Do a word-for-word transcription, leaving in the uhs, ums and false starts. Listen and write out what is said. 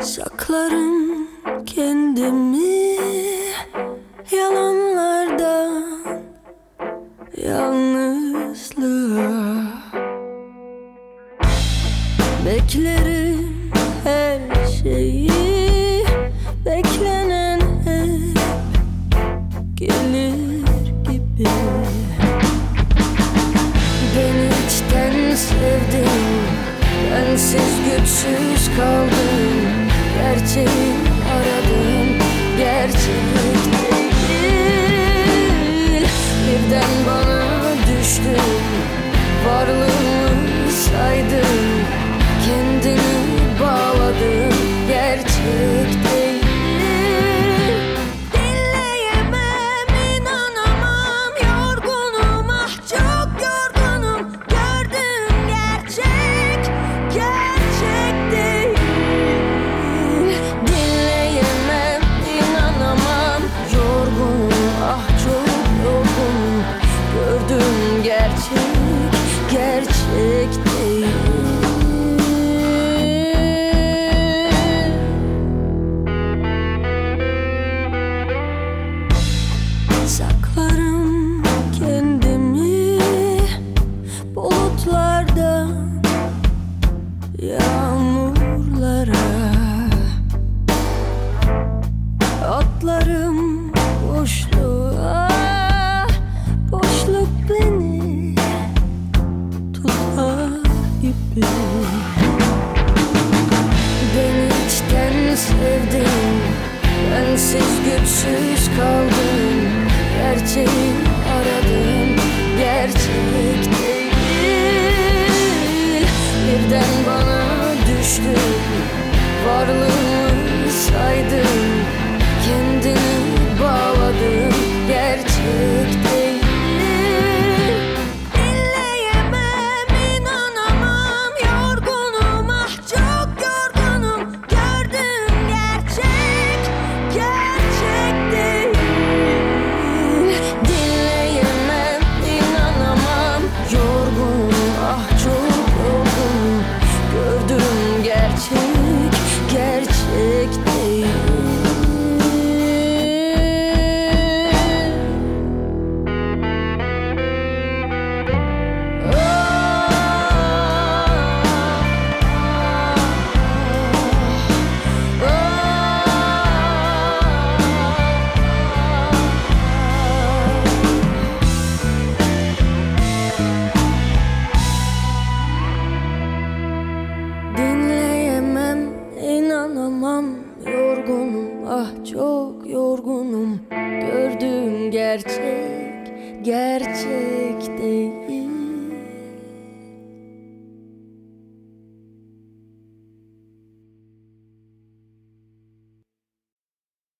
Saklarım kendimi yalanlardan, yalnızlığa. Beklerim her şeyi, beklenen hep gelir gibi. Beni içten sevdin, bensiz güçsüz kaldım. Gerçeği aradım, gerçek değil. Birden bana düştün, varlığımı saydın, kendini bağladın, gerçek değil. Dinleyemem, inanamam, yorgunum, ah çok yorgunum. Gördüğüm gerçek, gerçek değil. Dinleyemem, inanamam, yorgunum, ah çok yorgunum. Gördüğüm gerçek, gerçek değil. Saklarım kendimi bulutlardan yağmurlara. Atlarım boşluğa, boşluk beni tutar gibi. Beni içten sevdin, bensiz güçsüz kaldım. Gerçeği aradım, gerçek değil. Birden bana düştün, varlığımı saydın, kendini bağladın, gerçek değil. Dinleyemem, inanamam, yorgunum, ah çok yorgunum. Gördüğüm gerçek, gerçek değil. Dinleyemem, inanamam, yorgunum, ah çok yorgunum. Gördüğüm gerçek, gerçek değil. Dinleyemem, inanamam, yorgunum, ah çok yorgunum. Gördüğüm gerçek, gerçek değil.